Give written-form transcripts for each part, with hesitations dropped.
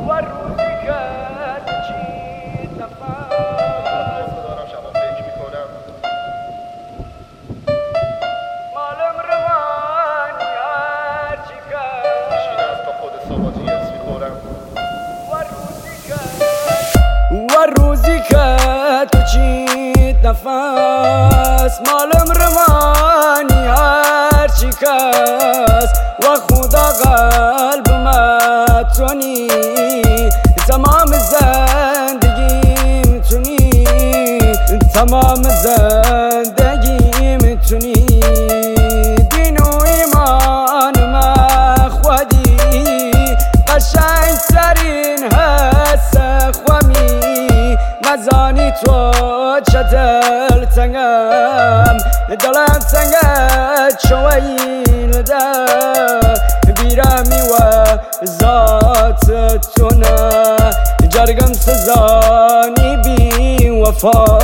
روزی که تو چید نفس مالم روانی هرچی کس و خدا قلبم تونی تمام زندگیم تونی تمام زندگیم تونی دین و ایمانم خودی قشنگ ترین هست خوامی مزانی تو چه دل تنگم دلم تنگت شوین ده بیرمی و ذات تو نه جرگم سزانی بی وفا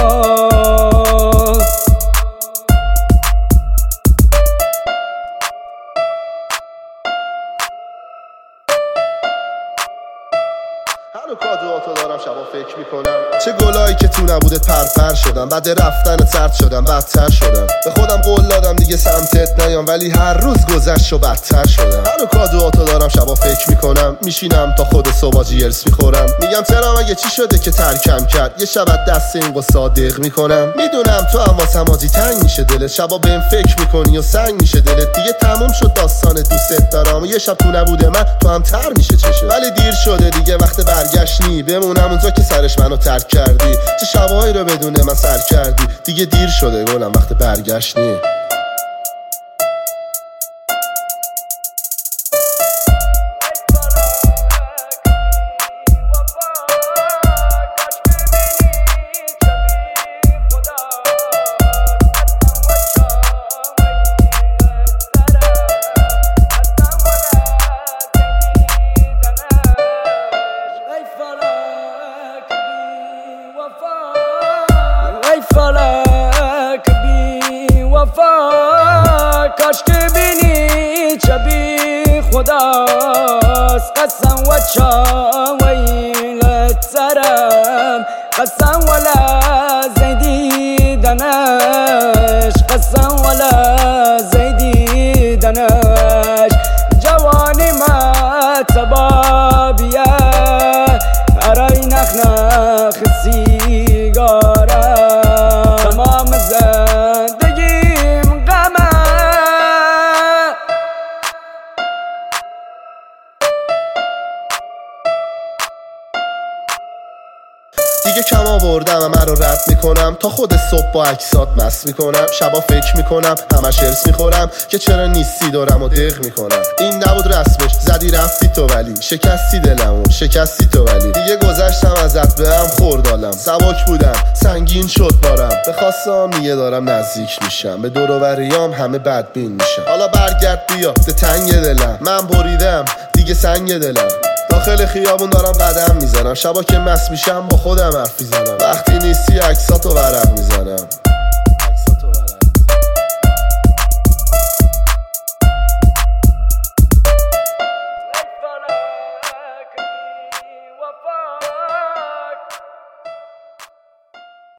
هر کادواتو دارم شبا فکر میکنم چه گلایی که تو نبودت پرپر شدم بعد رفتن سرد شدم بدتر شدم به خودم قول دادم دیگه سمتت نیام ولی هر روز گذشت و بدتر شدم هر کادواتو دارم شبا فکر میکنم میشینم تا خود صبح جیرس میخورم میگم ترام اگه چی شده که ترکم کرد یه شب دست این صادق میکنم میدونم تو هم واسم حاجی تنگ میشه دلت شبا بهم فکر میکنی و سنگ میشه دلت دیگه تموم شد داستان دوست دارم و یه شب تو نبوده من تو هم تر میشه چشه ولی دیر شده دیگه وقت برگشتنی بمونم اونجا که سرش منو ترک کردی چه شبایی رو بدون من سر کردی دیگه دیر شده گلم وقت برگشتنی فلک بی وفا کاش که بینی چه بی خداست قسم و چاویلت سرم قسم ولا زیدی دنش قسم ولا زیدی دنش جوانی ما تبابیه ارای نخ سیگاره تمام زندگیم غمه دیگه کم آوردم همه رو رد میکنم تا خود صبح با عکسات مست میکنم شبا فکر میکنم همش هرس میخورم که چرا نیستی دارم و دق میکنم این نبود رسمش زدی رفتی تو ولی شکستی دلمون شکستی تو ولی دیگه گذشتم ازت به هم خوردالم سبک بودم سنگین شد بارم به خواستم دیگه دارم نزدیک میشم به دور و بریام همه بدبین میشم حالا برگرد بیا به تنگ دلم من بریدم دیگه سنگ دلم داخل خیابون دارم قدم میزنم شبا که مست میشم با خودم حرف میزنم وقتی نیستی عکساتو ورق میزنم